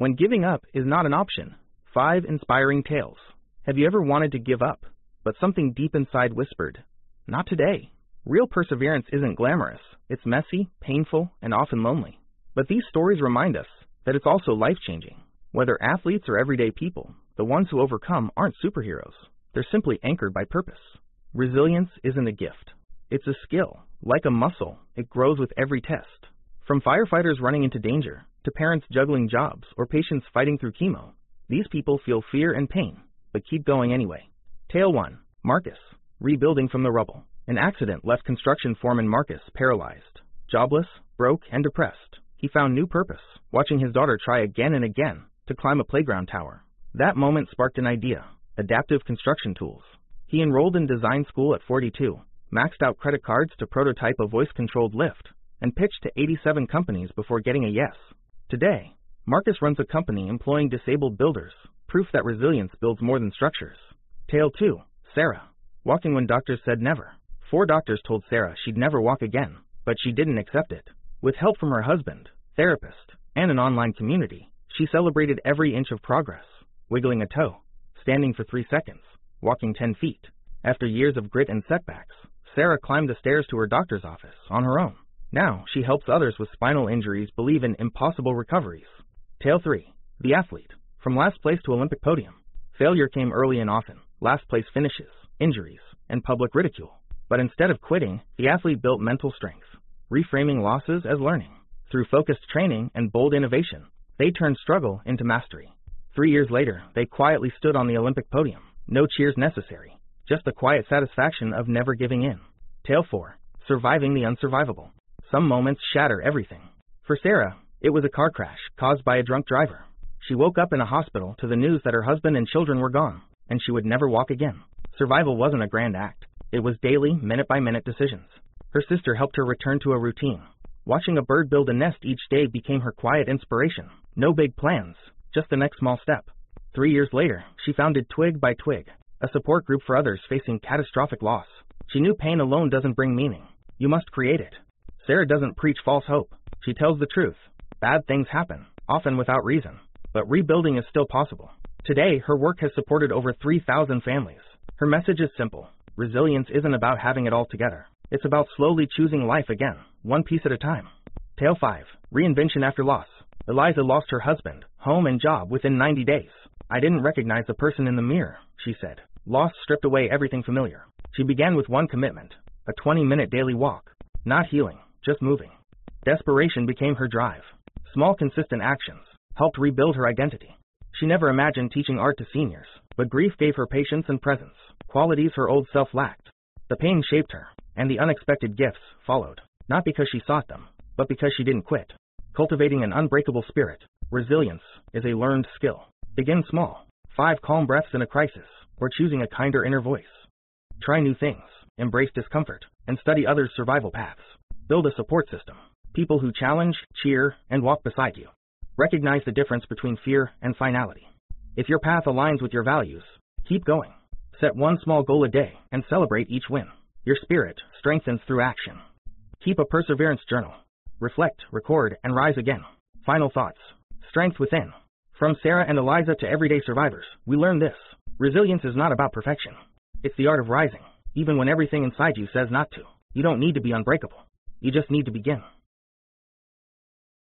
When giving up is not an option. 5 inspiring tales. Have you ever wanted to give up, but something deep inside whispered, "Not today"? Real perseverance isn't glamorous. It's messy, painful, and often lonely. But these stories remind us that it's also life-changing. Whether athletes or everyday people, the ones who overcome aren't superheroes. They're simply anchored by purpose. Resilience isn't a gift. It's a skill. Like a muscle, it grows with every test. From firefighters running into danger, to parents juggling jobs, or patients fighting through chemo, these people feel fear and pain, but keep going anyway. Tale 1. Marcus. Rebuilding from the rubble. An accident left construction foreman Marcus paralyzed, jobless, broke, and depressed. He found new purpose, watching his daughter try again and again to climb a playground tower. That moment sparked an idea: adaptive construction tools. He enrolled in design school at 42, maxed out credit cards to prototype a voice-controlled lift, and pitched to 87 companies before getting a yes. Today, Marcus runs a company employing disabled builders, proof that resilience builds more than structures. Tale 2. Sarah. Walking when doctors said never. 4 doctors told Sarah she'd never walk again, but she didn't accept it. With help from her husband, therapist, and an online community, she celebrated every inch of progress, wiggling a toe, standing for 3 seconds, walking 10 feet. After years of grit and setbacks, Sarah climbed the stairs to her doctor's office on her own. Now she helps others with spinal injuries believe in impossible recoveries. Tale 3. The athlete. From last place to Olympic podium. Failure came early and often, last place finishes, injuries, and public ridicule. But instead of quitting, the athlete built mental strength, reframing losses as learning. Through focused training and bold innovation, they turned struggle into mastery. 3 years later, they quietly stood on the Olympic podium. No cheers necessary, just the quiet satisfaction of never giving in. Tale 4. Surviving the unsurvivable. Some moments shatter everything. For Sarah, it was a car crash caused by a drunk driver. She woke up in a hospital to the news that her husband and children were gone, and she would never walk again. Survival wasn't a grand act. It was daily, minute-by-minute decisions. Her sister helped her return to a routine. Watching a bird build a nest each day became her quiet inspiration. No big plans, just the next small step. 3 years later, she founded Twig by Twig, a support group for others facing catastrophic loss. She knew pain alone doesn't bring meaning. You must create it. Sarah doesn't preach false hope. She tells the truth. Bad things happen, often without reason, but rebuilding is still possible. Today, her work has supported over 3,000 families. Her message is simple. Resilience isn't about having it all together. It's about slowly choosing life again, one piece at a time. Tale 5. Reinvention after loss. Eliza lost her husband, home, and job within 90 days. "I didn't recognize the person in the mirror," she said. Loss stripped away everything familiar. She began with one commitment, a 20-minute daily walk. Not healing, just moving. Desperation became her drive. Small, consistent actions helped rebuild her identity. She never imagined teaching art to seniors, but grief gave her patience and presence, qualities her old self lacked. The pain shaped her, and the unexpected gifts followed, not because she sought them, but because she didn't quit. Cultivating an unbreakable spirit. Resilience is a learned skill. Begin small. 5 calm breaths in a crisis, or choosing a kinder inner voice. Try new things, embrace discomfort, and study others' survival paths. Build a support system. People who challenge, cheer, and walk beside you. Recognize the difference between fear and finality. If your path aligns with your values, keep going. Set one small goal a day and celebrate each win. Your spirit strengthens through action. Keep a perseverance journal. Reflect, record, and rise again. Final thoughts. Strength within. From Sarah and Eliza to everyday survivors, we learn this. Resilience is not about perfection. It's the art of rising, even when everything inside you says not to. You don't need to be unbreakable. You just need to begin.